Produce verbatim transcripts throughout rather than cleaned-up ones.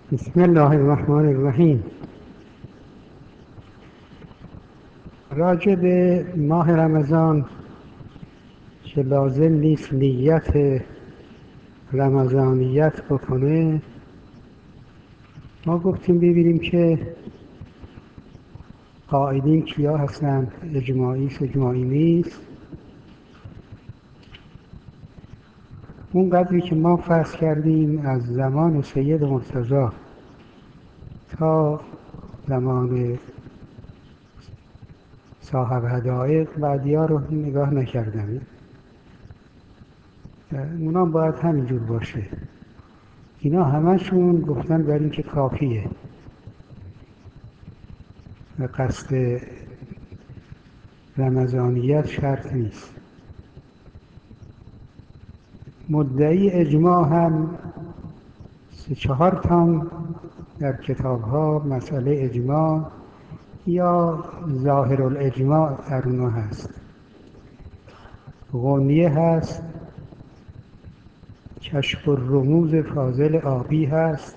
بسم الله الرحمن الرحیم. راجع به ماه رمضان که لازم نیست نیت رمضانیت بکنه، ما گفتیم ببینیم که قائلین کیا هستند، اجماعی است اجماعی نیست. اون قدری که ما فرض کردیم از زمان سید مرتضی تا زمان صاحب حدایق بعدیا رو نگاه نکردم، اونا باید همینجور باشه. اینا همشون گفتن بر این که کافیه و قصد رمضانیت شرط نیست. مدعی اجماع هم سه چهار تام در کتاب ها مسئله اجماع یا ظاهر الاجماع در اونها هست. غنیه هست، کشف الرموز فاضل آبی هست،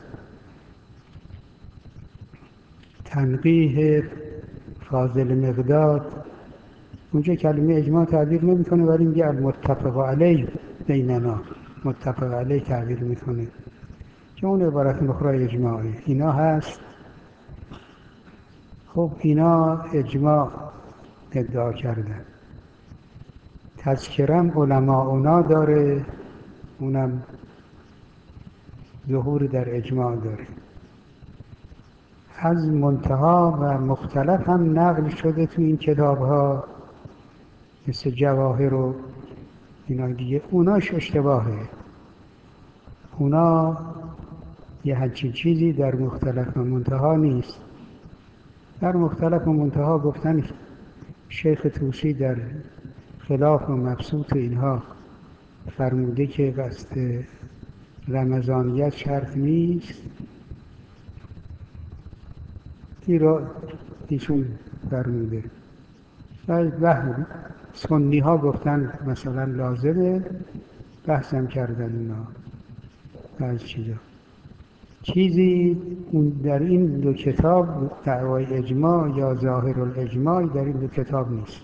تنقیح فاضل مقداد. اونجا کلمه اجماع تعبیر نمیکنه ولی میگه المتفق علیه بیننا، متفق علیه تعبیر میکنه که اون عبارت اخرى اجماعی. اینا هست. خب اینا اجماع ادعا کردن. تذکرم علماء اونا داره، اونم ظهور در اجماع داره. از منتها و مختلف هم نقل شده تو این کتاب ها مثل جواهر و اینا دیگه. اوناش اشتباهه. اونا یه همچین چیزی در مختلف و منتها نیست. در مختلف و منتها گفتن شیخ طوسی در خلاف و مبسوط اینها فرموده که قصد رمضانیت شرط نیست. این را ایشون فرموده. و سنی ها گفتن مثلا لازمه، بحثم کردن اونا بعض چیزا. چیزی در این دو کتاب دعوای اجماع یا ظاهر الاجماع در این دو کتاب نیست.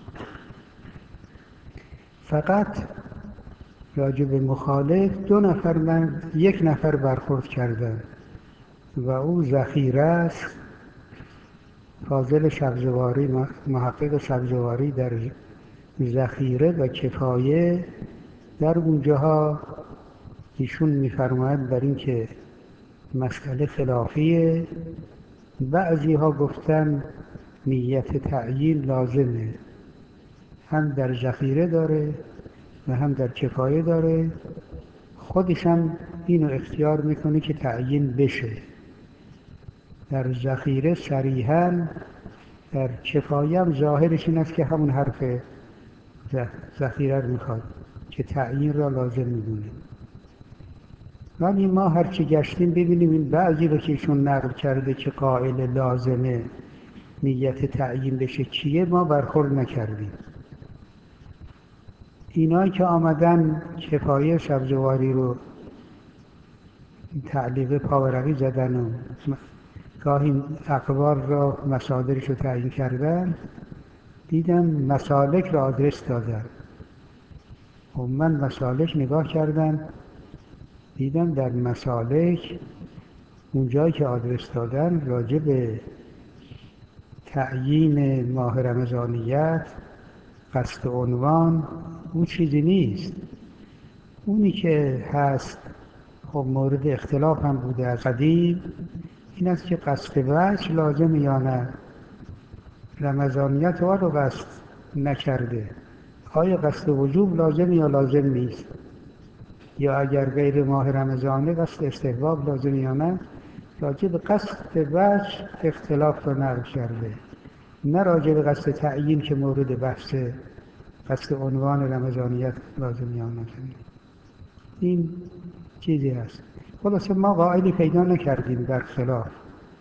فقط راجع به مخالف دو نفر من یک نفر برخورد کردن و او ذخیره است. فاضل سبزواری، محقق سبزواری در ذخیره و کفایه در اونجاها ایشون می‌فرماید بر این که مسئله خلافیه. بعضی ها گفتن نیت تعیین لازمه، هم در ذخیره داره و هم در کفایه داره. خودش هم اینو اختیار میکنه که تعیین بشه. در ذخیره صریحاً، در کفایه هم ظاهرش این است که همون حرف ذخیره رو میخواد که تعیین را لازم میدونه. ولی ما هرچی گشتیم ببینیم این بعضی رو که ایشون نقل کرده که قائل لازمه نیت تعیین بشه کیه، ما برخورد نکردیم. اینایی که آمدن کفایه سبزواری رو تعلیق پاورقی زدن و گاهی اقوال را مصادرش رو تعیین کردن، دیدم مسالک را آدرس دادن. و من مسالک نگاه کردم، دیدم در مسالک اونجایی که آدرس دادن راجع به تعیین ماه رمضانیت قصد عنوان اون چیزی نیست. اونی که هست خب مورد اختلاف هم بوده از قدیم، این است که قصد وجه لازم یا نه. رمضانیت رو قصد نکرده، آیا قصد وجوب لازم یا لازم نیست، یا اگر غیر ماه رمضانه قصد استحباب لازم یا نه. راجع به قصد وجه اختلاف رو نقل کرده، نه راجع به قصد تعیین که مورد بحث قصد عنوان رمضانیت لازم یا نه. این چیزی هست. خلاصه ما قائلی پیدا نکردیم در خلاف.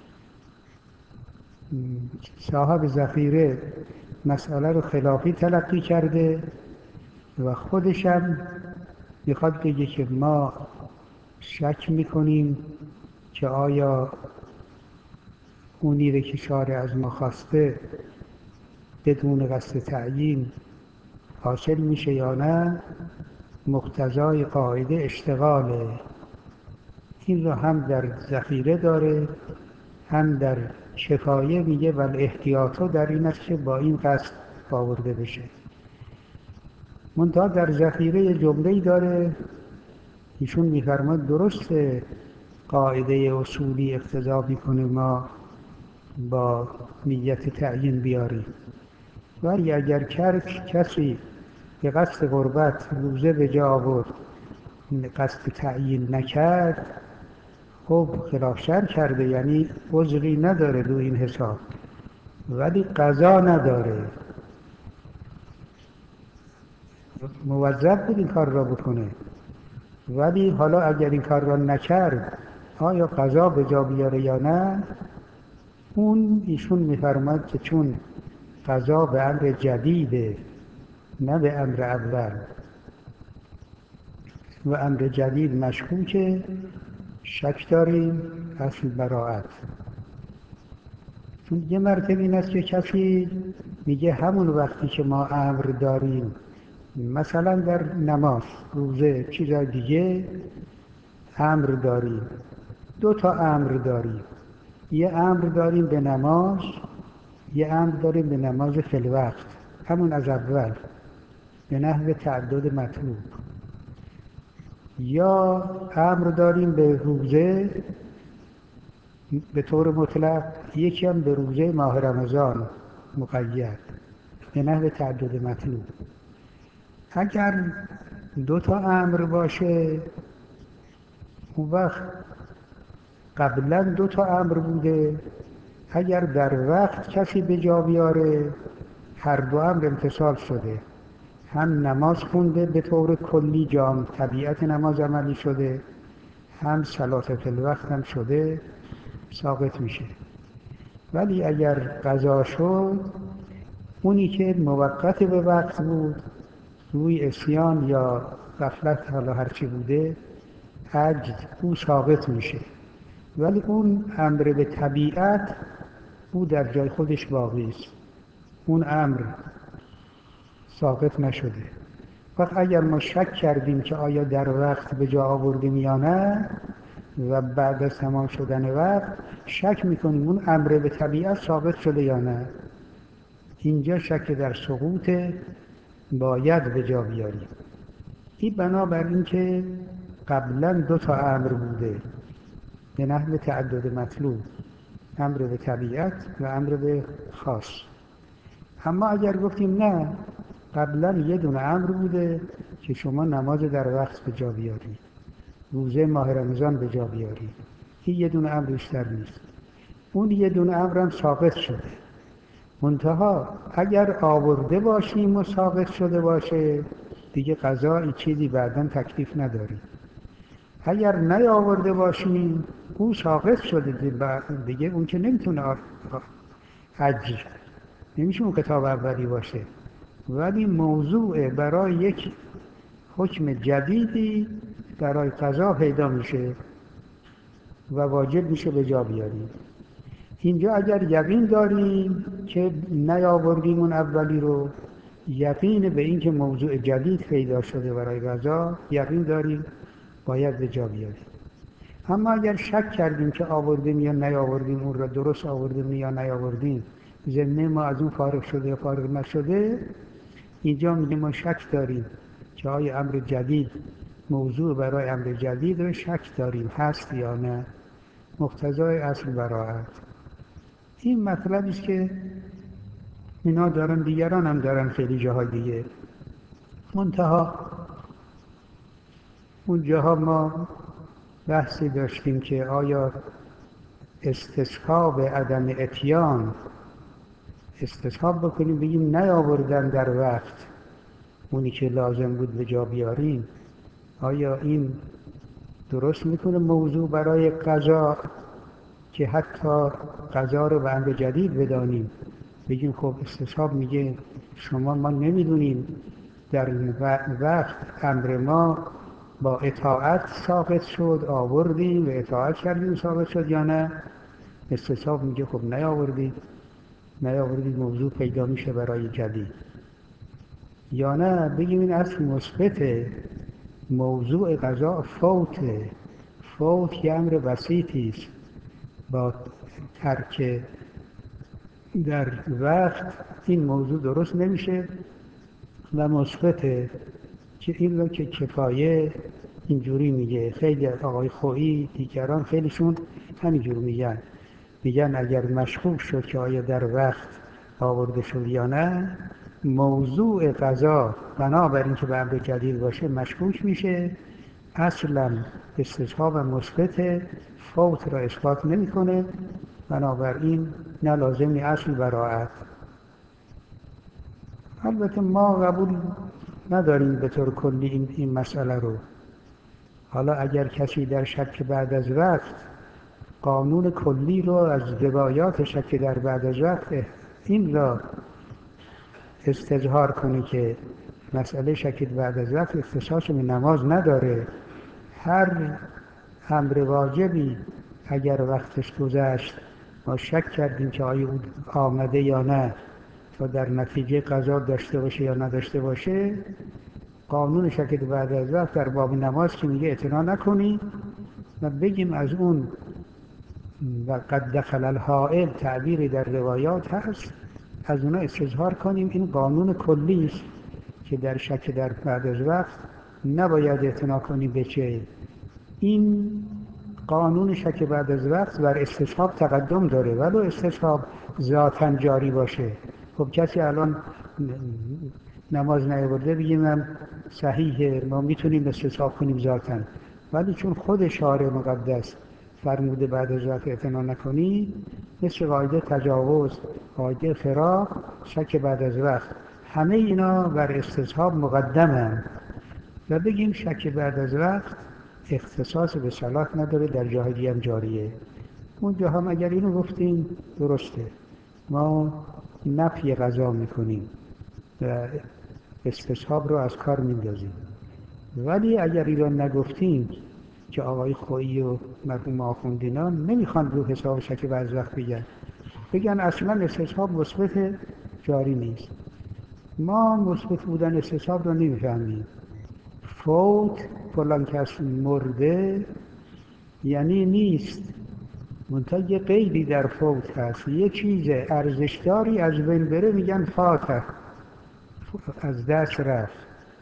صاحب ذخیره مسئله رو خلافی تلقی کرده و خودشم میخواد بگه که ما شک میکنیم که آیا اونی رو که شارع از ما خواسته بدون قصد تعیین حاصل میشه یا نه، مقتضای قاعده اشتغاله. این رو هم در ذخیره داره هم در کفایه میگه ولی احتیاطا در این است که با این قصد آورده بشه. منتها در ذخیره جمله‌ای داره ایشون میفرماد درسته قاعده اصولی اقتضا میکنه ما با نیت تعیین بیاریم، ولی اگر کسی به قصد قربت روزه به جا آورد قصد تعیین نکرد، خب خلاف شرع کرده، یعنی عذری نداره دو این حساب، ولی قضا نداره. موظف بود این کار را بکنه، ولی حالا اگر این کار را نکرد آیا قضا به جا بیاره یا نه؟ اون ایشون میفرماد که چون قضا به امر جدیده نه به امر اول و امر جدید مشکوکه، شک داریم اصل براءت. چون یه مرتبه این است که کسی میگه همون وقتی که ما امر داریم، مثلا در نماز، روزه، چیزای دیگه امر داریم، دو تا امر داریم، یه امر داریم به نماز، یه امر داریم به نماز فی الوقت، همون از اول به نحو تعدد مطلوب، یا امر داریم به روزه به طور مطلق، یکی هم به روزه ماه رمضان مقید به نحو تعدد مطلوب. اگر دو تا امر باشه اون وقت قبلا دو تا امر بوده، اگر در وقت کسی به جا بیاره هر دو امر امتصال شده، هم نماز خونده به طور کلی جام طبیعت نماز عملی شده، هم صلات فی الوقت هم شده، ساقط میشه. ولی اگر قضا شد، اونی که موقت به وقت بود روی عصیان یا غفلت حالا هرچی بوده عجز، او ساقط میشه، ولی اون امر به طبیعت او در جای خودش باقی است، اون امر ساقط نشده. وقت اگر ما شک کردیم که آیا در وقت به جا آوردیم یا نه و بعد از تمام شدن وقت شک میکنیم اون امر به طبیعت ساقط شده یا نه، اینجا شک در سقوط باید به جا بیاریم. این بنابر این که قبلا دو تا امر بوده به نحو تعدد مطلوب، امر به طبیعت و امر به خاص. اما اگر گفتیم نه، قبلا یه دونه امر بوده که شما نماز در وقت به جا بیارید، روزه ماه رمضان به جا بیارید، این یه دونه امر بیشتر نیست، اون یه دونه امر هم ساقط شده. منتها اگر آورده باشیم و ساقط شده باشه دیگه قضا چیزی بعداً تکلیف نداریم. اگر نیاورده باشیم او ساقط شده دیگه، اون که نمیتونه اجر، نمیشه اون کتاب اولی باشه، ولی موضوع برای یک حکم جدیدی برای قضا پیدا میشه و واجب میشه به جا بیاریم. اینجا اگر یقین داریم که نیاوردیم اون اولی رو، یقین به این که موضوع جدید پیدا شده برای قضا، یقین داریم باید به جا بیاریم. اما اگر شک کردیم که آوردیم یا نیاوردیم، اون را درست آوردیم یا نیاوردیم، ضمن ما از اون فارغ شده یا فارغ نشده، اینجا میگه ما شک داریم که آیا امر جدید، موضوع برای امر جدید رو شک داریم هست یا نه، مقتضای اصل براءت. این مطلبی است که اینا دارن، دیگران هم دارن خیلی جاهای دیگه. منتها اون جاها ما بحثی داشتیم که آیا استصحاب عدم اتیان، استصحاب بکنیم بگیم نیاوردن در وقت اونی که لازم بود به جا بیاریم، آیا این درست میکنه موضوع برای قضا که حتی قضا رو به امر جدید بدانیم، بگیم خب استصحاب میگه شما ما نمیدونیم در وقت امر ما با اطاعت ثابت شد آوردیم و اطاعت کردیم ثابت شد یا نه. استصحاب میگه خب نیاوردید نیاوردید موضوع پیدا میشه برای جدید. یا نه بگیم این اصل مثبته، موضوع قضا فوت. فوت یه امر بسیطی است، با ترک در وقت این موضوع درست نمیشه و مثبته که این رو که کفایه اینجوری میگه. خیلی آقای خویی دیگران خیلیشون همینجور میگن میگن اگر مشکوک شد که آیا در وقت آورده شد یا نه، موضوع قضا بنابراین که به امر جدید باشه مشکوک میشه. اصلا استصحاب مثبت فوت را اثبات نمیکنه، بنابراین نه لازمی اصل براعت. البته ما قبول نداریم به طور کلی این, این مسئله رو. حالا اگر کسی در شک بعد از وقت قانون کلی رو از روایات شک در بعد از وقت این را استظهار کنه که مسئله شک بعد از وقت اختصاص به نماز نداره، هر امر واجبی اگر وقتش گذشت ما شک کردیم که آیا آمده یا نه تا در نتیجه قضا داشته باشه یا نداشته باشه، قانون شک بعد از وقت در باب نماز که میگه اعتنا نکنی و بگیم از اون و قد دخل الحائل تعبیری در روایات هست، از اونا استظهار کنیم این قانون کلی است که در شک در بعد از وقت نباید اعتنا کنی به چه. این قانون شک بعد از وقت بر استصحاب تقدم داره ولو استصحاب ذاتاً جاری باشه. خب کسی الان نماز نیاورده بگیم من صحیحه، ما میتونیم استصحاب کنیم ذاتاً، ولی چون خود شارع مقدس فرموده بعد از وقت اعتنا نکنی، مثل قاعده تجاوز، قاعده فراق، شک بعد از وقت، همه اینا بر استصحاب مقدمن و بگیم شک بعد از وقت اختصاص به صلاة نداره، در جاهای دیگه هم جاریه. اون جا هم اگر اینو گفتیم درسته، ما نفی قضا میکنیم و استصحاب رو از کار میندازیم. ولی اگر اینو نگفتیم که آقای خویی و مرحوم آخوندینا نمیخوان رو حساب شک بعد از وقت بگن، بگن اصلا استصحاب مثبت جاری نیست. ما مثبت بودن استصحاب رو نمیفهمیم. فوت فلان کس مرده یعنی نیست، منتها یه قیدی در فوت هست، یه چیز ارزشداری از بین بره میگن فاتح، از دست رفت.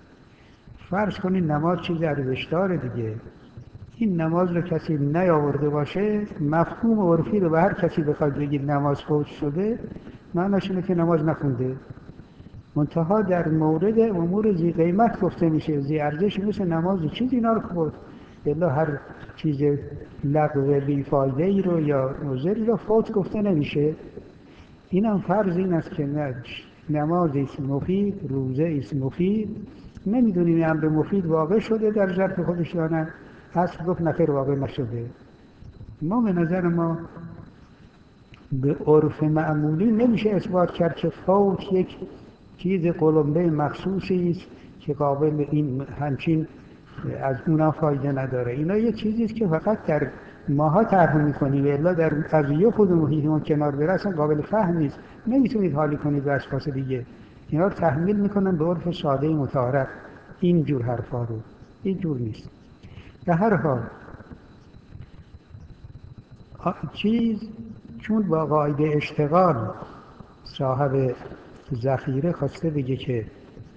فرض کنید نماز چیز ارزشداره دیگه، این نماز رو کسی نیاورده باشه، مفهوم عرفی رو به هر کسی بخواد بگید نماز فوت شده معناش اینه که نماز نخونده. منتها در مورد امور ذی قیمت گفته میشه، ذی ارزش مثل نماز چیز اینا رو خود الا هر چیز لغو بی فایده ای رو یا مضری رو فوت گفته نمیشه. این هم فرض این است که نماز است مفید، روزه است مفید، نمیدونیم این امر مفید واقع شده در ظرف خودش یا نه، اصل گفت نخیر واقع نشده. ما به نظر ما به عرف معمولی نمیشه اثبات کرد که فوت یک چیز قلمبه مخصوصی است که قابل این همچین از اونا فایده نداره. اینا یه چیزی است که فقط در ماها طرح می‌کنیم، الا در قضیه خود محیطمون کنار بره اصلا قابل فهم نیست، نمیتونید حالی کنید به اشخاص دیگه. اینا رو تحمیل میکنن به عرف ساده متعارف. این جور حرفا رو این جور نیست. به هر حال چیز چون با قاعده اشتغال صاحب ذخیره خواسته بگه که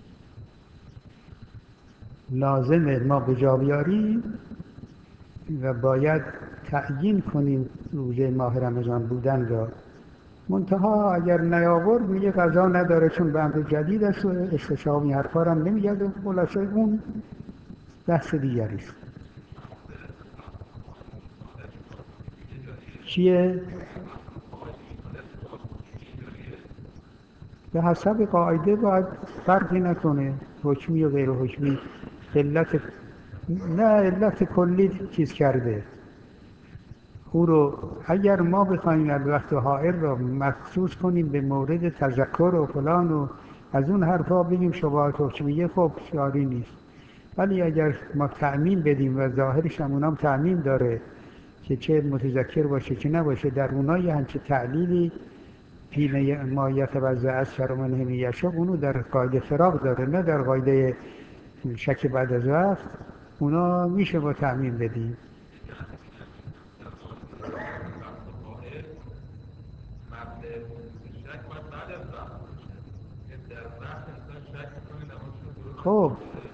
لازمه ما به جا بیاریم و باید تعیین کنیم روزه ماه رمضان بودن را، منتها اگر نیاورد میگه قضا نداره چون به امر جدید است و استشابی حرفا هم نمیگرده. خلاصه اون بحث دیگری است. چیه؟ به حسب قاعده باید فرقی نکنه حکمی و غیر حکمی. علت نه علت کلی چیز کرده او رو اگر ما بخوایم از وقت حائل را مخصوص کنیم به مورد تذکر و فلان و از اون حرفا بگیم شبهات حکمیه، خب شاری نیست. ولی اگر ما تعمیم بدیم و ظاهرش هم اونام تعمیم داره که چه متذکر باشه چه نباشه، در اونها یه همچه تعلیلی حین ما یتوضأ اسفر منه میشرب، اونو در قاعده فراغ داره، نه در قاعده شک بعد از وقت. اونا میشه با تعمیم بدیم. خب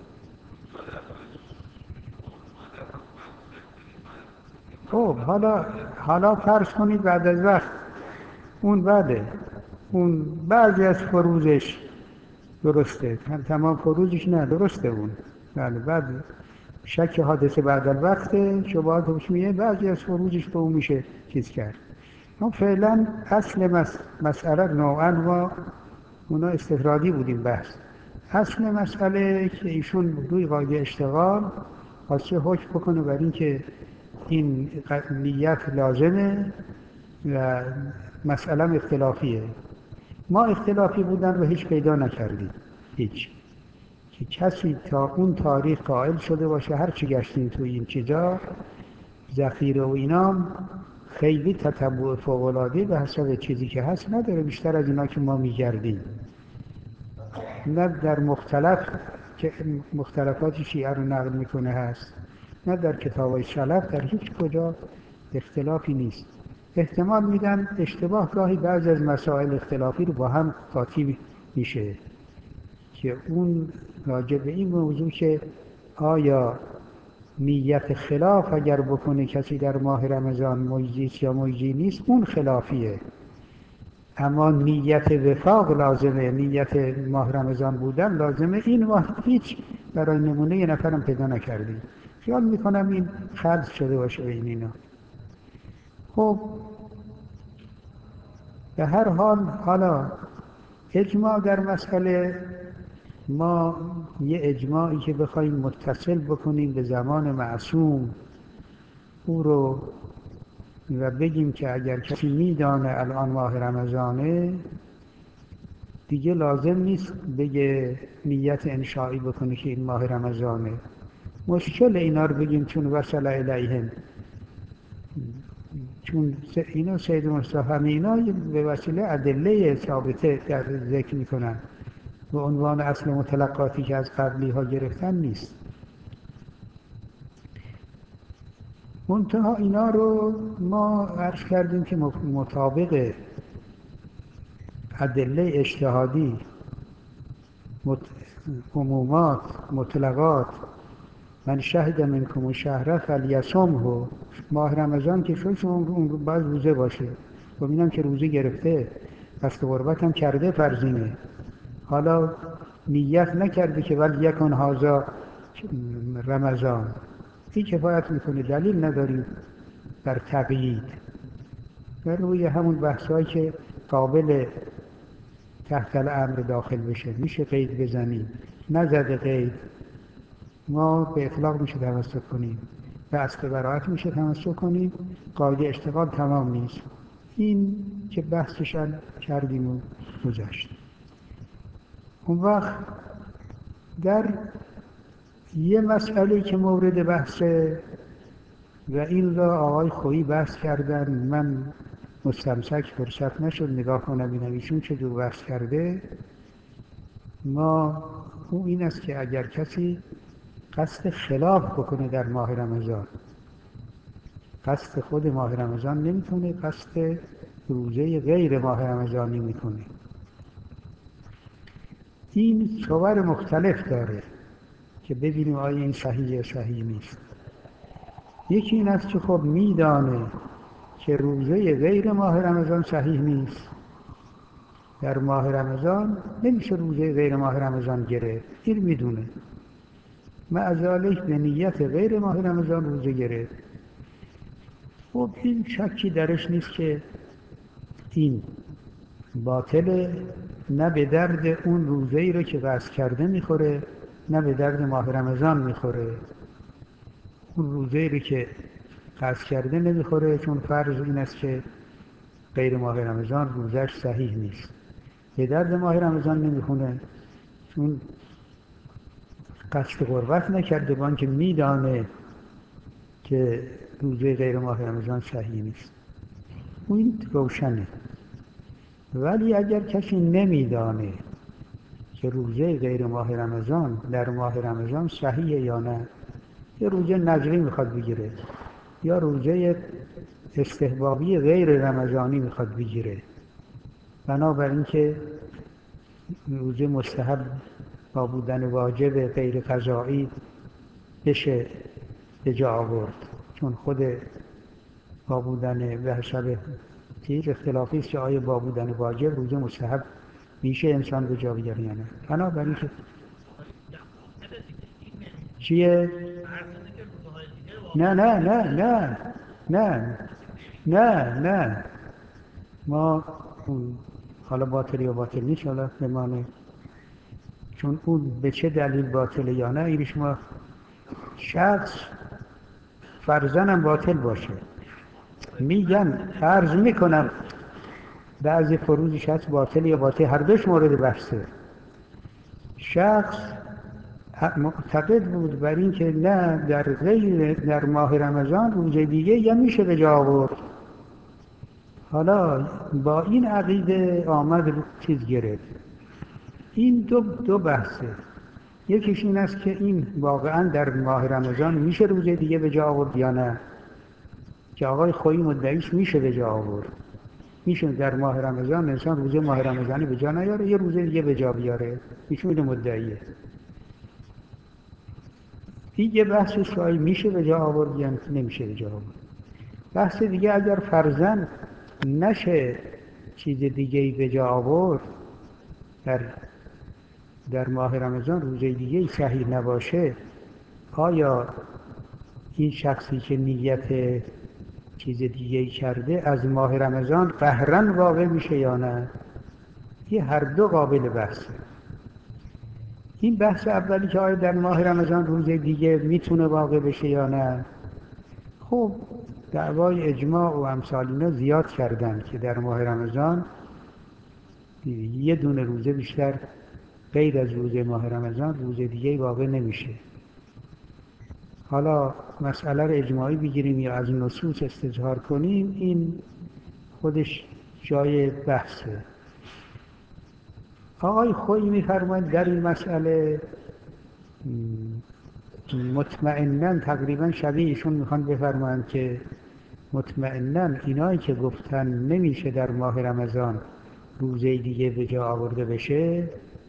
خب حالا حالا فرض کنید بعد از وقت، اون بعده، اون بعضی از فروزش درسته، هم تمام فروزش نه درسته اون، بله بعد شک حادثه بعد الوقته شبهات حکمیه، بعضی از فروزش به اون میشه چیز کرد. ما فعلا اصل مس... مسئله نوعا ما اونا استفرادی بودیم بحث. اصل مسئله که ایشون روی قاعده اشتغال خواسته حکم بکنه بر این که این نیت لازمه و مسئله اختلافیه. ما اختلافی بودن رو هیچ پیدا نکردیم، هیچ، که کسی تا اون تاریخ قائل شده باشه هر چی گشتیم تو این چیزا ذخیره و اینام خیلی تتبع فوق‌العاده به حسب چیزی که هست نداره، بیشتر از اینا که ما میگردیم. نه در مختلف که مختلفات شیعه رو نقل میکنه هست، نه در کتابای سلف، در هیچ کجا اختلافی نیست. احتمال میدن اشتباه گاهی بعضی از مسائل اختلافی رو با هم قاطی میشه، که اون راجع به این موضوع که آیا نیت خلاف اگر بکنه کسی در ماه رمضان مجزی است یا مجزی نیست، اون خلافیه. اما نیت وفاق لازمه، نیت ماه رمضان بودن لازمه، این ما هیچ برای نمونه یه نفرم پیدا نکردیم. خیال میکنم این خلط شده باشه بین اینا. خب به هر حال حالا اجماع در مسئله، ما یه اجماعی که بخوایم متصل بکنیم به زمان معصوم او رو و بگیم که اگر کسی میدانه الان ماه رمضانه دیگه لازم نیست بگه نیت انشائی بکنه که این ماه رمضانه. مشکل اینا رو بگیم چون وصل الیهم، چون اینا سید مصطفی اینا به وسیله ادله ثابته در ذکر میکنن، به عنوان اصل متلقاتی که از قبلی ها گرفتن نیست. منتها اینا رو ما عرض کردیم که مطابق ادله اجتهادی، عمومات، مطلقات، من شهد منکم الشهر فلیصمه، ماه رمضان که شد شما اون رو باید روزه باشه. و اینم که روزه گرفته قصد قربت هم کرده فرزینه، حالا نیت نکرده که ولی یکن هذا رمضان، این کفایت میکنه. دلیل نداریم در تقیید، در روی همون بحثایی که قابل تحت الامر داخل بشه میشه قید بزنیم، نزده قید ما به اطلاق میشه توسط کنیم، به اصل براعت میشه تمسک کنیم، قاعده اشتغال تمام نیست. این که بحثشان کردیم و گذاشت. اون وقت در یه مسئله که مورد بحثه و این را آقای خویی بحث کردن، من مستمسک فرصت نشد نگاه کنم ببینم ایشون چه جور بحث کرده. ما اون این است که اگر کسی قصد خلاف بکنه در ماه رمضان، قصد خود ماه رمضان نمیتونه، قصد روزه غیر ماه رمضانی میکنه. این صور مختلف داره که ببینیم آیا این صحیح یا صحیح نیست. یکی این است که خب میدانه که روزه غیر ماه رمضان صحیح نیست، در ماه رمضان نمیشه روزه غیر ماه رمضان گرفت، این میدونه، معذالک به نیت غیر ماه رمضان روزه گرفت. خب این شکی درش نیست که این باطله، نه به درد اون روزه‌ای رو که قصد کرده میخوره، نه به درد ماه رمضان میخوره. اون روزه‌ای رو که قصد کرده نمیخوره، چون فرض این است که غیر ماه رمضان روزش صحیح نیست. به درد ماه رمضان نمیخونه، چون قصد قربت نکرده، بان که میدانه که روزه غیر ماه رمضان صحیح نیست، این روشنه. ولی اگر کسی نمیدانه که روزه غیر ماه رمضان در ماه رمضان صحیحه یا نه، یه روزه نظری میخواد بگیره یا روزه استحبابی غیر رمضانی میخواد بگیره، بنابراین که روزه مستحب با بودن واجب غیر قضایی بشه به جا آورد، چون خود با بودن به حسب چیز اختلافی است که آیا با بودن واجب روزه مستحب میشه انسان به جا بیاره یا نه. بنابراین که چیه؟ نه نه نه نه نه نه نه ما حالا باطل یا باطل نیست، حالا بمانه، چون اون به چه دلیل باطله یا نه اینش ما شخص فرضاً باطل باشه، میگم عرض میکنم بعضی فروضش هست باطل یا باطل، هر دوش مورد بحثه. شخص معتقد بود بر این که نه در غیر در ماه رمضان روزه دیگه یا میشه به جا آورد، حالا با این عقیده آمد چیز گرفت. این دو دو بحثه، یکیش این است که این واقعا در ماه رمضان میشه روزه دیگه به جا آورد یا نه، که آقای خویی مدعیش میشه به جا آورد، میشه در ماه رمضان انسان روزه ماه رمضانی به جا نیاره یه روزه دیگه به جا بیاره، ایشون مدعیه. این یه بحثش که آیا میشه به جا آورد یا نمیشه به جا آورد. بحث دیگه اگر فرضاً نشه چیز دیگه‌ای به جا آورد، در در ماه رمضان روزه دیگه‌ای صحیح نباشه، آیا این شخصی که نیت چیز دیگه‌ای کرده از ماه رمضان قهراً واقع میشه یا نه؟ این هر دو قابل بحثه. این بحث اولی که آیا در ماه رمضان روزه دیگه میتونه واقع بشه یا نه، خب دعوای اجماع و امثال اینا زیاد کردن که در ماه رمضان یه دونه روزه بیشتر غیر از روزه ماه رمضان روزه دیگه واقع نمیشه. حالا مسئله رو اجماعی بگیریم یا از نصوص استظهار کنیم، این خودش جای بحثه. آقای خویی می‌فرمایند در این مسئله مطمئناً تقریباً شبیه ایشون میخوان بفرمایند که مطمئناً اینایی که گفتن نمیشه در ماه رمضان روزه دیگه به جا آورده بشه،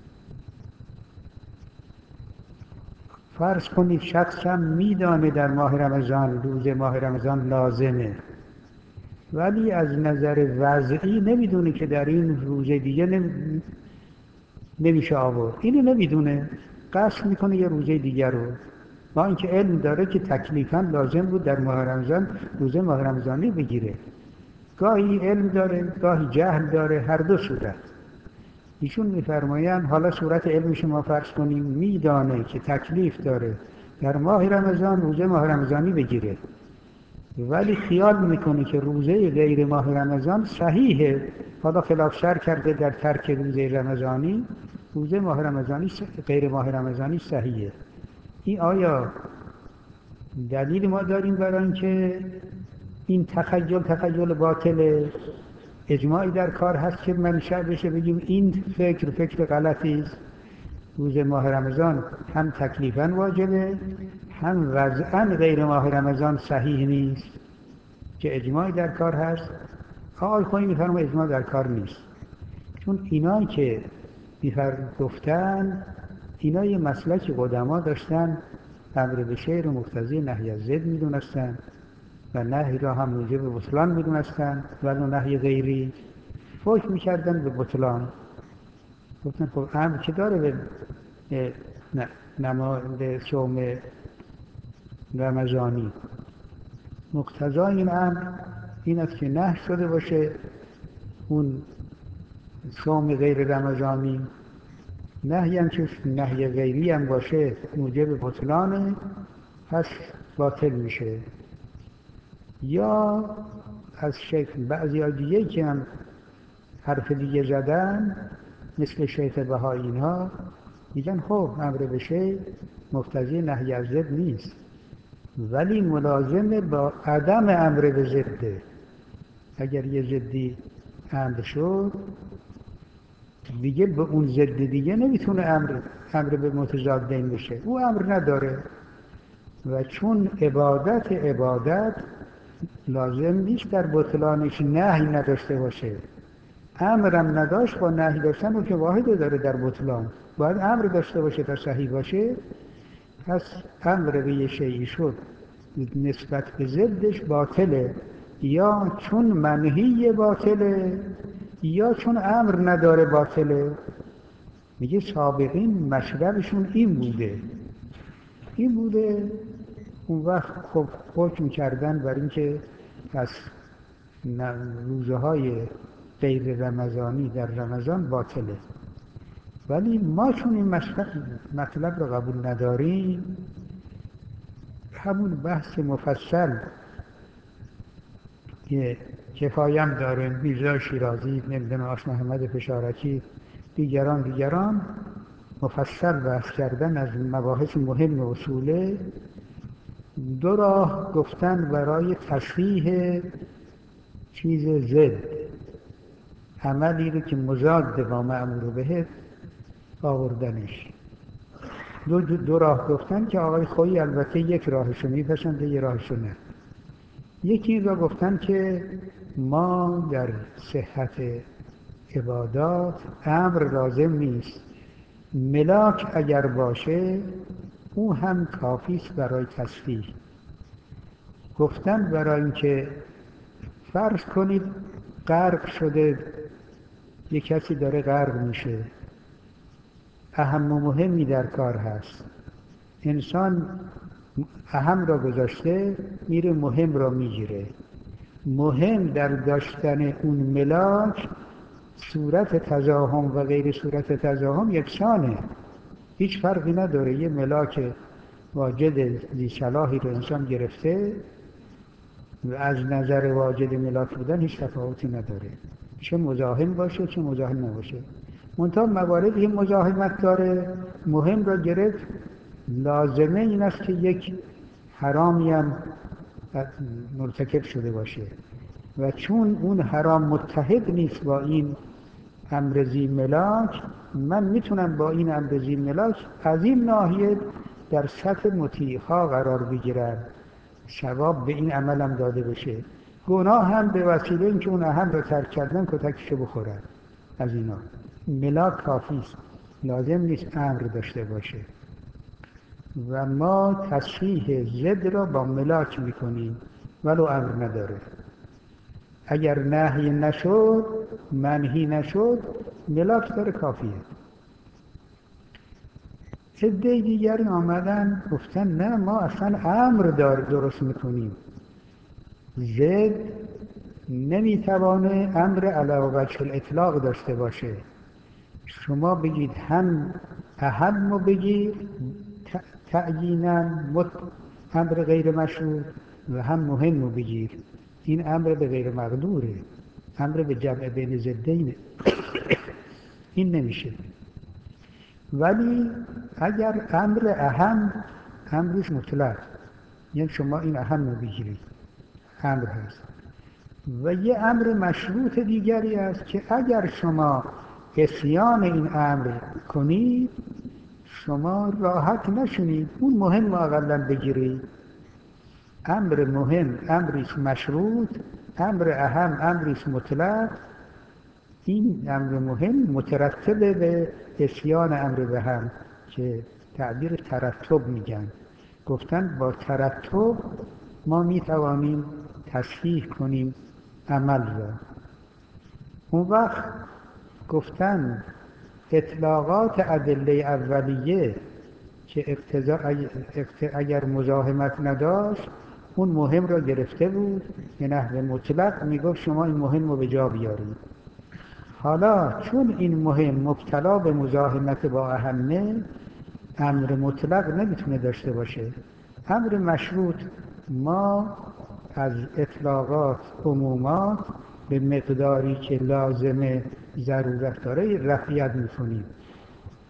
فرض کنید شخص هم میدانه در ماه رمضان روزه ماه رمضان لازمه، ولی از نظر وضعی نمیدونه که در این روزه دیگه نمی... نمیشه آورد، اینو نمیدونه، قصد میکنه یه روزه دیگر رو، با اینکه علم داره که تکلیفاً لازم بود در ماه رمضان روزه ماه رمضانی بگیره. گاهی علم داره، گاهی جهل داره، هر دو صورت. ایشون میفرمایند حالا صورت علمش ما فرض کنیم میدانه که تکلیف داره در ماه رمضان روزه ماه رمضانی بگیره، ولی خیال میکنه که روزه غیر ماه رمضان صحیحه، حالا خلاف شرع کرده در ترک روزه رمضانی، روزه ماه رمضانی غیر ماه رمضانی صحیحه. این آیا دلیل ما داریم برای اینکه این تخیل تخیل باطل، اجماعی در کار هست که منشأ بشه بگیم این فکر فکر غلطی است، روز ماه رمضان هم تکلیفاً واجبه هم وضعاً غیر ماه رمضان صحیح نیست، که اجماعی در کار هست؟ آقای خویی می‌فرماید اجماع در کار نیست، چون اینایی که می‌فرمایند گفتن اینا یه مسلک قدما داشتن، امر به شیء مقتضی نهی از ضد می‌دونستن و نهی را هم موجب بطلان می‌دونستن، ولو نهی غیری فوت می‌کردن به بطلان. گفتن خب امر که داره به نماز صوم رمضانی، مقتضای این امر این است که نهی شده باشه اون صوم غیر رمضانی، نهی هم که نهی غیری هم باشه موجب بطلانه، پس باطل میشه. یا از شکل بعضی ها دیگه که هم حرف دیگه زدن مثل شیخ بهایی اینها میگن خب امر بشه مقتضی نهی از ضد نیست، ولی ملازم با عدم امر به ضده. اگر یه ضدی امر شد دیگه به اون ضد دیگه نمیتونه امر امر به متضادین بشه، او امر نداره. و چون عبادت عبادت لازم نیست در بطلانش نهی نداشته باشه، امرم نداشت با نهی داشتن، او که واحده داره در بطلان، باید امر داشته باشه تا صحیح باشه. پس امر به یه شیعی شد نسبت به ضدش باطله، یا چون منهی باطله یا چون امر نداره باطله. میگه سابقین مشربشون این بوده این بوده اون وقت خب حکم کردن بر این که پس روزه های غیر رمضانی در رمضان باطله. ولی ما چون این مطلب رو قبول نداریم، همون بحث مفصل که کفایم داره، میرزا شیرازی، نمیدونم آش محمد فشارکی، دیگران دیگران مفصل بحث کردن از مباحث مهم اصوله. دو راه گفتن برای تصحیح چیز ضد، عملی رو که مضاد با مأمور به آوردنش. دو, دو, دو راه گفتن که آقای خویی البته یک راهشو میپسنده، یک راهشو نه. یکی را گفتن که ما در صحت عبادات امر لازم نیست، ملاک اگر باشه او هم کافی است برای تصحیح. گفتن برای اینکه فرض کنید غرق شده، یک کسی داره غرق میشه، اهم و مهمی در کار هست، انسان اهم را گذاشته میره مهم را میگیره. مهم در داشتن اون ملاک صورت تزاحم و غیر صورت تزاحم یکسانه، هیچ فرقی نداره. یه ملاک واجد ذی صلاحی رو انسان گرفته و از نظر واجد ملاک بودن هیچ تفاوتی نداره، چه مزاحم باشه چه مزاحم نباشه. منتها مواردی مزاحمت داره، مهم را گرفت، لازمه این است که یک حرامی هم مرتکب شده باشه و چون اون حرام متحد نیست با این امر ذی ملاک، من میتونم با این امر ذی ملاک از این ناحیه در سطح مطیعها قرار بگیرم، ثواب به این عملم داده بشه، گناه هم به وسیله اینکه اون اهم را ترک کردن کتکشو بخورن. از اینا ملاک کافی است، لازم نیست امر داشته باشه. و ما تصحیح ضد را با ملاک میکنیم ولو امر نداره. اگر نهی نشد، منهی نشد، ملاک داره کافیه. عده دیگری آمدن گفتن نه، ما اصلا امر دار درست میکنیم، ضد نمیتوانه امر علی وجه الاطلاق داشته باشه. شما بگید هم اهم رو بگیر تعیینا امر غیر مشروط و هم مهم رو بگیر، این امر به غیر مقدوره، امر به جمع بین ضدینه. این نمیشه. ولی اگر امر اهم امرش مطلق، یعنی شما این اهم رو بگیرید، امر هست. و یه امر مشروط دیگری است که اگر شما عصیان این امر کنید شما راحت نشونید، اون مهم رو اقلا بگیرید. امر مهم امریش مشروط، امر اهم امریش مطلق. این امر مهم مترتب به عصیان امر به هم که تعبیر ترتب میگن. گفتن با ترتب ما میتوانیم تصحیح کنیم عمل را. اون وقت گفتن اطلاقات ادله اولیه که اقتضا اگر مزاحمت نداشت اون مهم را گرفته بود، به نحو مطلق میگفت شما این مهم رو به جا بیارید. حالا چون این مهم مبتلا به مزاحمت با اهمه، امر مطلق نمیتونه داشته باشه. امر مشروط ما از اطلاقات عمومات به مقداری که لازمه ضرورت داره رفعیت میکنیم.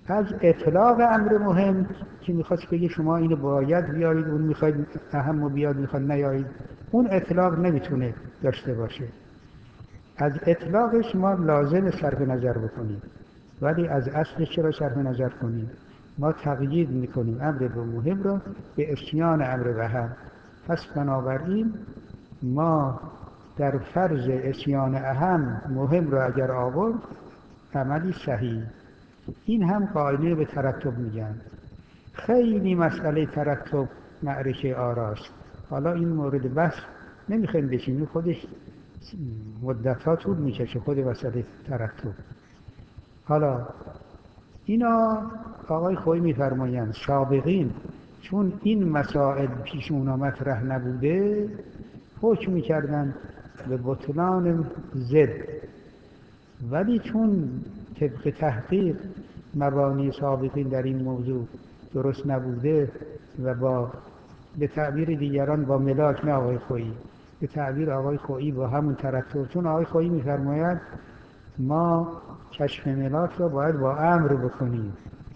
از اطلاق امر مهم که میخواست بگه شما اینو باید بیارید، اون میخواید اهم و بیاد، میخواید نیارید، اون اطلاق نمیتونه داشته باشه. از اطلاقش ما لازم صرف نظر بکنیم، ولی از اصلش چرا صرف نظر کنیم؟ ما تقیید میکنیم امر مهم را به اتیان امر اهم. پس بنابراین ما در فرض اتیان اهم مهم را اگر آورد عملی صحیح. این هم قاعده به ترتب میگن. خیلی مسئله ترتب معرکه آراست. حالا این مورد بحث نمیخوایم بشیم، خودش مدت‌ها طول میکشه خود مسئله ترتب. حالا اینا آقای خویی میفرمایند سابقین چون این مسائل پیش اونا مطرح نبوده حکم میکردن به بطلان ضد، ولی چون طبق تحقیق مبانی سابقین در این موضوع درست نبوده و با به تعبیر دیگران با ملاک، نه آقای خویی، به تعبیر آقای خویی با همون ترتب، چون آقای خویی میفرماید ما کشف ملاک را باید با امر بکنیم.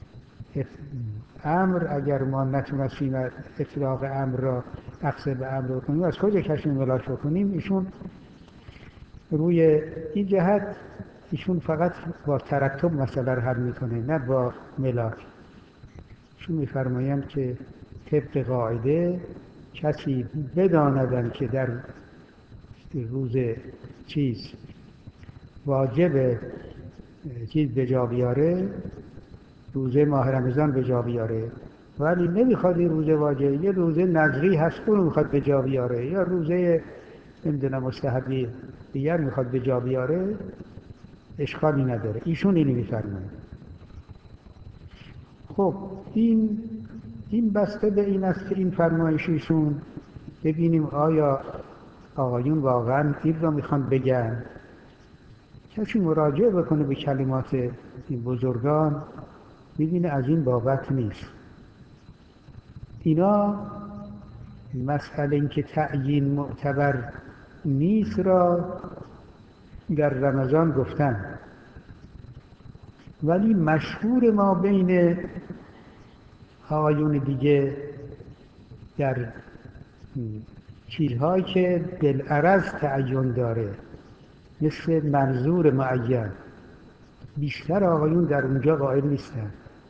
امر اگر ما نتونستیم اطلاق امر را اقصد به امر بکنیم، از کجا کشف ملاک بکنیم؟ ایشون روی این جهت ایشون فقط با ترتب مسئله را حل میکنه، نه با ملاک. ایشون میفرمایند که طبق قاعده کسی بداندن که در روز چیز واجب چیز به جا بیاره، روزه ماه رمضان به جا بیاره، ولی نمیخواد این روزه واجب، یه روزه نظری هست اون میخواد به جا بیاره، یا روزه نمیدونم مستحبی دیگر میخواد به جا بیاره، اشکالی نداره. ایشون اینو میفرماید. خب این این بسته به این است که این فرمایش ایشون ببینیم آیا آقایون واقعا این را میخوان بگن. کسی مراجعه بکنه به کلمات این بزرگان میبینه از این بابت نیست. اینا مسئله این که تعیین معتبر نیست را در رمضان گفتن، ولی مشهور ما بین آقایون دیگه در چیزهایی که بالعرض تعین داره مثل منظور معین، بیشتر آقایون در اونجا قائل نیستن.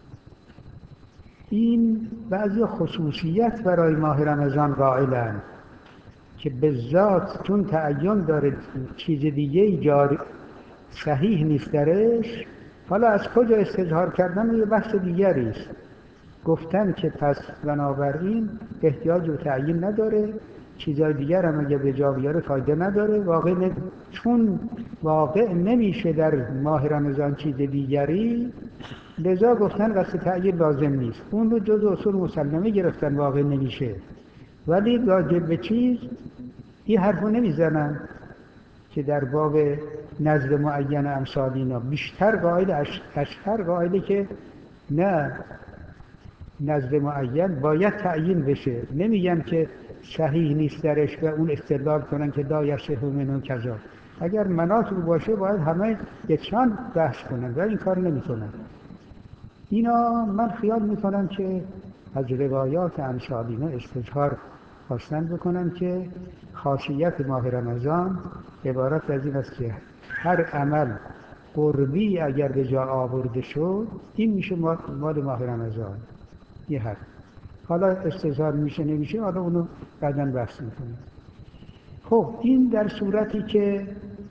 این بعضی خصوصیت برای ماه رمضان قائلن که به ذات چون تعین داره چیز دیگه جاری صحیح نیست درش. حالا از کجا استظهار کردن یه بحث دیگری است. گفتن که پس بنابراین احتیاج به تعیین نداره، چیزای دیگر هم اگه به جا بیاره فایده نداره، واقع ن... چون واقع نمیشه در ماه رمضان چیز دیگری، لذا گفتن قصد تعیین لازم نیست. اون رو جز اصول مسلمه گرفتن واقع نمیشه، ولی واجب به چیز این حرفو نمیزنن که در باب نظر معین امثال اینا بیشتر قائل اش... اشتر قائله که نه، نظر معین باید تعیین بشه. نمیگن که صحیح نیست درش و اون استدلال کنن که لا یصح منه کذا. اگر مناط رو باشه باید همه یکسان بحث کنن و این کار نمیکنن. اینا من خیال میکنم که از روایات امثال اینا استظهار خواستن بکنن که خاصیت ماه رمضان عبارت از این است که هر عمل قربی اگر به جا آورده شد این میشه مال ماه رمضان. یه حرف. حالا استظهار میشه نمیشه، حالا اونو بعداً بحث میکنیم. خب این در صورتی که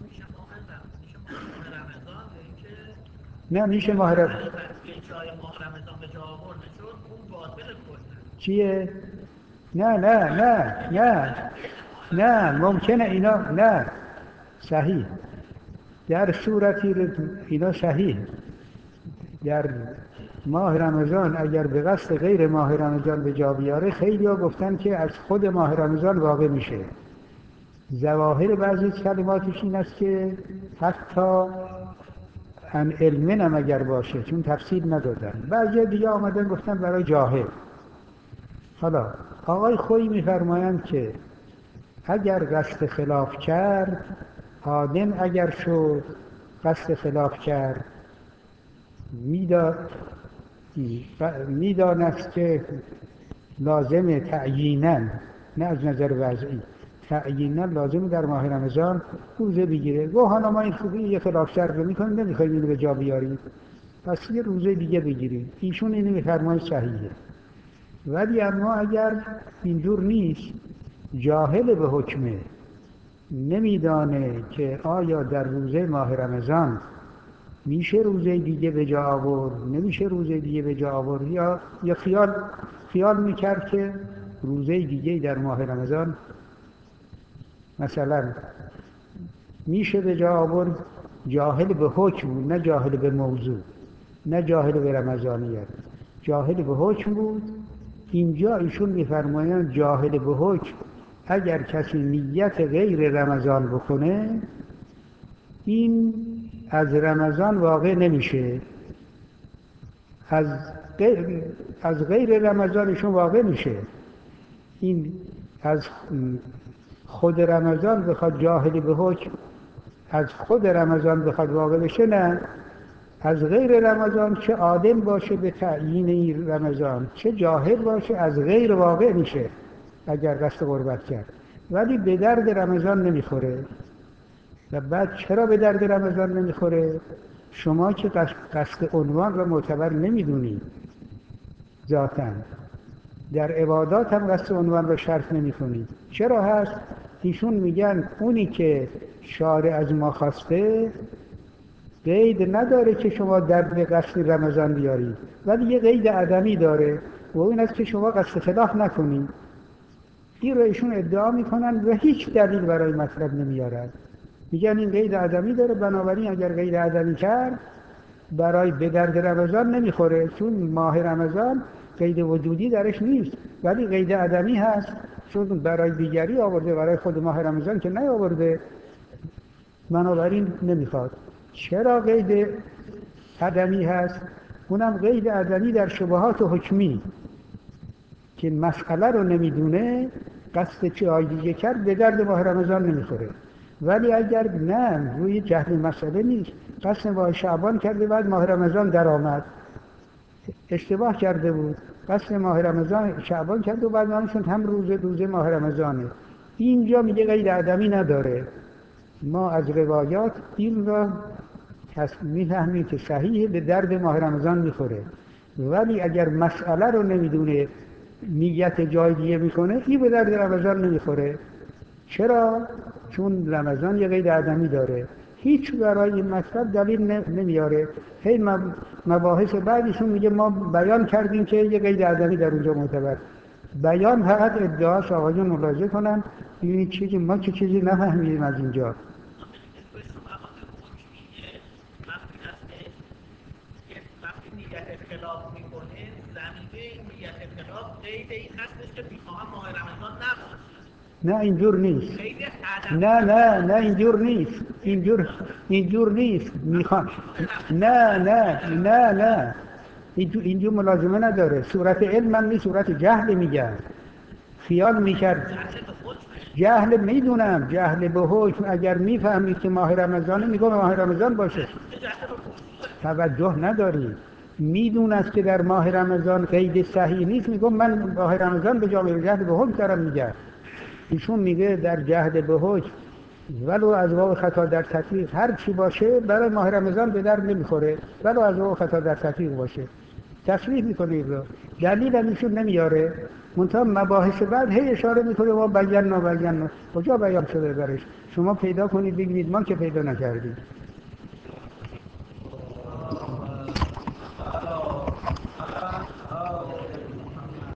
نه میشه ماه رمضان چیه؟ نه نه نه نه نه ممکنه اینا نه صحیح در صورتی اینا صحیح در ماه رمضان اگر به قصد غیر ماه رمضان به جا بیاره، خیلی ها گفتن که از خود ماه رمضان واقع میشه. ظواهر بعضی کلماتش این است که حتی ان علمن هم اگر باشه، چون تفصیل ندادن. بعضی دیگه آمدن گفتن برای جاهل. حالا آقای خویی میفرمایند که اگر قصد خلاف کرد، آدم اگر شد قصد خلاف کرد، میداد میدانست که لازم تعیینا، نه از نظر وضعی، تعیینا لازم در ماه رمضان روزه بگیره. گفت حالا ما این خوبی یه خلاف شرط رو میکنیم، نمیخوایم اینو به جا بیاریم، پس یه روزه دیگه بگیریم. ایشون اینو میفرماید صحیحه. ولی اما اگر اینجور نیست، جاهل به حکمه، نمیدانه که آیا در روزه ماه رمضان میشه روزه دیگه به جا آورد، نمیشه روزه دیگه به جا آورد، یا یا خیال خیال میکرد که روزه دیگه در ماه رمضان مثلا میشه به جا آورد. جاهل به حکم بود، نه جاهل به موضوع، نه جاهل به رمضانیت، جاهل به حکم بود. اینجا ایشون میفرمایند جاهل به حکم اگر کسی نیت غیر رمضان بکنه، این از رمضان واقع نمیشه، از غیر, از غیر رمضانشون واقع میشه. این از خود رمضان بخواد جاهلی به حکم از خود رمضان بخواد واقع بشه، نه، از غیر رمضان، چه عالم باشه به تعیین رمضان، چه جاهل باشه، از غیر واقع میشه اگر قصد قربت کرد، ولی به درد رمضان نمیخوره. و بعد چرا به درد رمضان نمیخوره؟ شما که قصد عنوان را معتبر نمیدونید، ذاتاً در عبادات هم قصد عنوان را شرط نمیکنید. چرا هست؟ ایشون میگن اونی که شارع از ما خواسته قید نداره که شما در به قصد رمضان بیارید، ولی یه قید عدمی داره و این است که شما قصد خلاف نکنید. این را ایشون ادعا میکنن و هیچ دلیل برای مطلب نمیارن. میگن این قید عدمی داره، بنابراین اگر قید عدمی کرد برای به درد رمضان نمیخوره، چون ماه رمضان قید وجودی درش نیست ولی قید عدمی هست، چون برای دیگری آورده، برای خود ماه رمضان که نیاورده، بنابراین نمیخواد. چرا قید عدمی هست؟ اونم قید عدمی در شبهات حکمی که مسئله رو نمیدونه، قصد چه آی دیگه کرد، به درد ماه رمضان نمیخوره. ولی اگر نه، روی جهل مسئله نیست، قصد ماه شعبان کرده بعد ماه رمضان در آمد، اشتباه کرده بود، قصد ماه رمضان شعبان کرده و بعد معلوم هم روز روزه ماه رمضانه، اینجا میگه قید عدمی نداره. ما از روایات این را میفهمیم که صحیح به درد ماه رمضان میخوره، ولی اگر مسئله رو نمیدونه، نیت جای دیگه میکنه، این به درد رمضان نمیخوره. چرا؟ چون رمضان یه قید عدمی داره. هیچ برای این مطلب دلیل نمیاره. هی مباحث بعدیشون میگه ما بیان کردیم که یه قید عدمی در اونجا معتبر. بیان فقط ادعاش آقایون ملاحظه کنن، این چیزی ما که چیزی نفهمیدیم از اینجا. نیت اختلاف میکنه، زمینه نیت اختلاف قید این هستش که میخواهم ماه رمضان نباشه. نه اینجور نیست. نه نه نه اینجور نیست. اینجور اینجور نیست. میخوام نه نه نه نه اینجور اینجور ملازمه نداره. صورت علم من می صورت جهل میگم. خیال میکرد جهل، میدونم جهل به حکم. اگر میفهمید که ماه رمضانه، میگم ماه رمضان باشه، توجه نداری. میدونست که در ماه رمضان قید صحیح نیست، میگم من ماه رمضان به جامعه جهل به حکم دارم میگم. ایشون میگه در جهل به حکم ولو از واقع خطا در تطبیق هر چی باشه برای ماه رمضان به درد نمیخوره، ولو از واقع خطا در تطبیق باشه. تصریح میکنه این رو، دلیل هم ایشون نمیاره. منتها مباحث بعد هی اشاره میکنه ما بیان نه بیان نه. کجا بیان شده درش؟ شما پیدا کنید ببینید، ما که پیدا نکردیم.